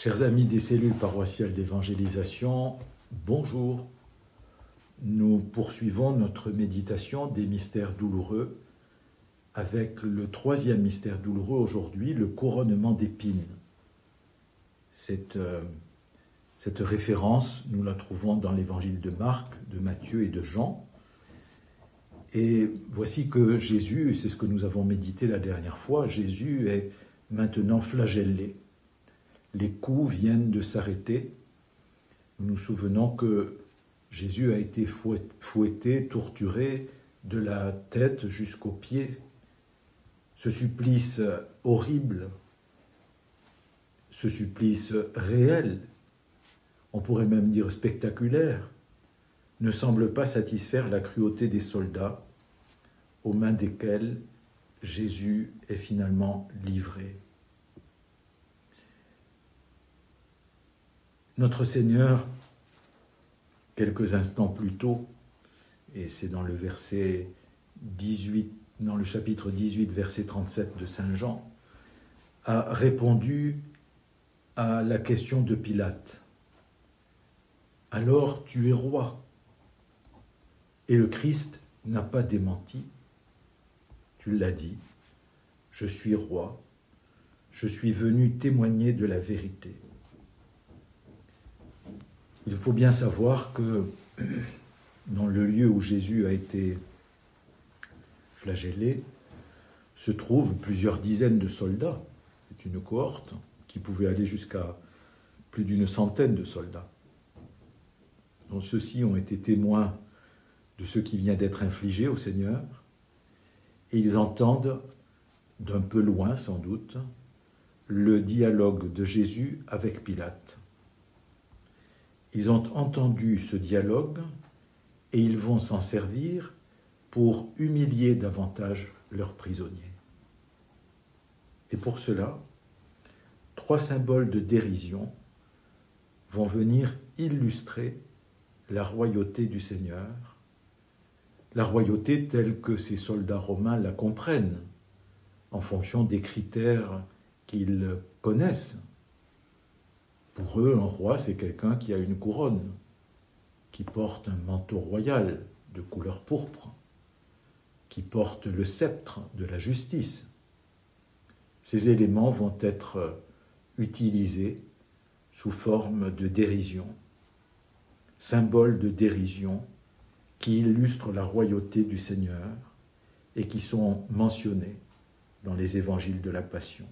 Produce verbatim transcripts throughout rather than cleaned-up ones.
Chers amis des cellules paroissiales d'évangélisation, bonjour. Nous poursuivons notre méditation des mystères douloureux avec le troisième mystère douloureux aujourd'hui, le couronnement d'épines. Cette, euh, cette référence, nous la trouvons dans l'évangile de Marc, de Matthieu et de Jean. Et voici que Jésus, c'est ce que nous avons médité la dernière fois, Jésus est maintenant flagellé. Les coups viennent de s'arrêter. Nous nous souvenons que Jésus a été fouetté, torturé de la tête jusqu'aux pieds. Ce supplice horrible, ce supplice réel, on pourrait même dire spectaculaire, ne semble pas satisfaire la cruauté des soldats aux mains desquels Jésus est finalement livré. Notre Seigneur, quelques instants plus tôt, et c'est dans le verset dix-huit, dans le chapitre dix-huit, verset trente-sept de Saint Jean, a répondu à la question de Pilate. « Alors tu es roi ?» Et le Christ n'a pas démenti. « Tu l'as dit, je suis roi, je suis venu témoigner de la vérité. » Il faut bien savoir que dans le lieu où Jésus a été flagellé, se trouvent plusieurs dizaines de soldats. C'est une cohorte qui pouvait aller jusqu'à plus d'une centaine de soldats. Donc ceux-ci ont été témoins de ce qui vient d'être infligé au Seigneur, et ils entendent, d'un peu loin sans doute, le dialogue de Jésus avec Pilate. Ils ont entendu ce dialogue et ils vont s'en servir pour humilier davantage leurs prisonniers. Et pour cela, trois symboles de dérision vont venir illustrer la royauté du Seigneur, la royauté telle que ces soldats romains la comprennent, en fonction des critères qu'ils connaissent. Pour eux, un roi, c'est quelqu'un qui a une couronne, qui porte un manteau royal de couleur pourpre, qui porte le sceptre de la justice. Ces éléments vont être utilisés sous forme de dérision, symboles de dérision qui illustrent la royauté du Seigneur et qui sont mentionnés dans les évangiles de la Passion.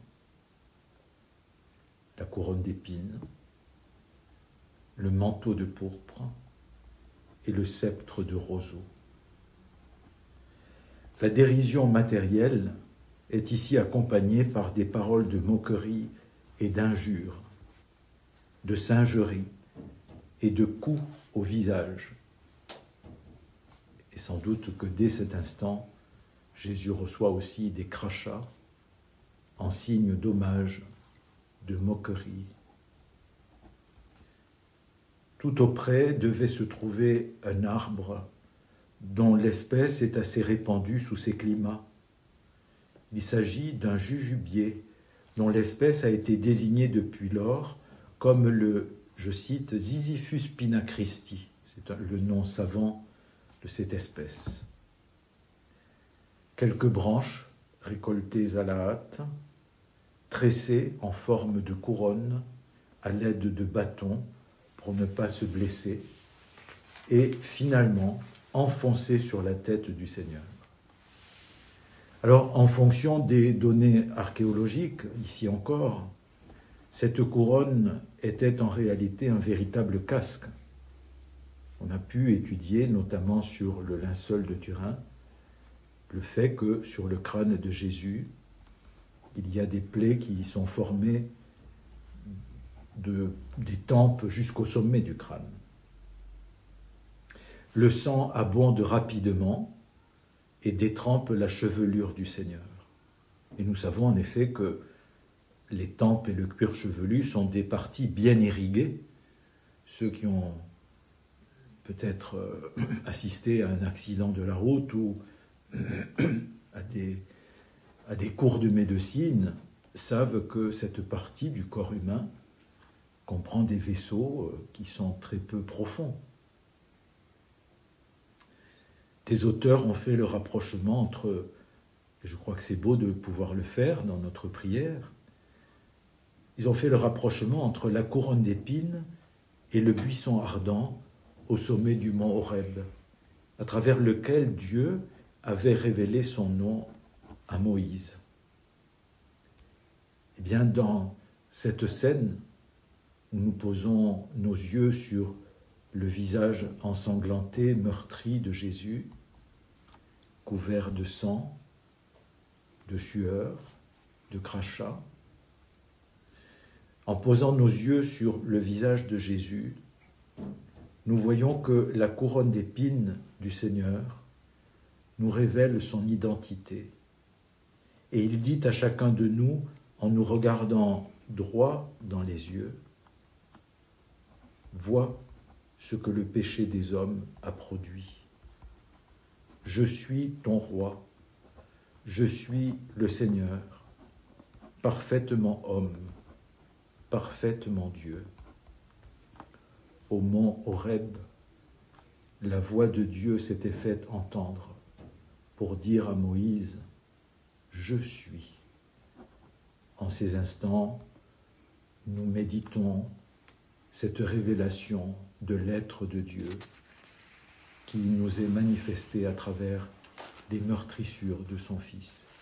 La couronne d'épines, le manteau de pourpre et le sceptre de roseau. La dérision matérielle est ici accompagnée par des paroles de moquerie et d'injure, de singerie et de coups au visage. Et sans doute que dès cet instant, Jésus reçoit aussi des crachats en signe d'hommage, de moquerie. Tout auprès devait se trouver un arbre dont l'espèce est assez répandue sous ces climats. Il s'agit d'un jujubier dont l'espèce a été désignée depuis lors comme le, je cite, Ziziphus pinacristi. C'est le nom savant de cette espèce. Quelques branches récoltées à la hâte, tressées en forme de couronne à l'aide de bâtons pour ne pas se blesser, et finalement enfoncées sur la tête du Seigneur. Alors, en fonction des données archéologiques, ici encore, cette couronne était en réalité un véritable casque. On a pu étudier, notamment sur le linceul de Turin, le fait que sur le crâne de Jésus, il y a des plaies qui sont formées de, des tempes jusqu'au sommet du crâne. Le sang abonde rapidement et détrempe la chevelure du Seigneur. Et nous savons en effet que les tempes et le cuir chevelu sont des parties bien irriguées. Ceux qui ont peut-être assisté à un accident de la route ou à des, à des cours de médecine savent que cette partie du corps humain qu'on prend des vaisseaux qui sont très peu profonds. Tes auteurs ont fait le rapprochement entre, et je crois que c'est beau de pouvoir le faire dans notre prière, ils ont fait le rapprochement entre la couronne d'épines et le buisson ardent au sommet du mont Horeb, à travers lequel Dieu avait révélé son nom à Moïse. Eh bien, dans cette scène où nous posons nos yeux sur le visage ensanglanté, meurtri de Jésus, couvert de sang, de sueur, de crachats, en posant nos yeux sur le visage de Jésus, nous voyons que la couronne d'épines du Seigneur nous révèle son identité. Et il dit à chacun de nous, en nous regardant droit dans les yeux, « Vois ce que le péché des hommes a produit. Je suis ton roi, je suis le Seigneur, parfaitement homme, parfaitement Dieu. » Au mont Horeb, la voix de Dieu s'était faite entendre pour dire à Moïse « Je suis ». En ces instants, nous méditons cette révélation de l'être de Dieu qui nous est manifestée à travers les meurtrissures de son Fils.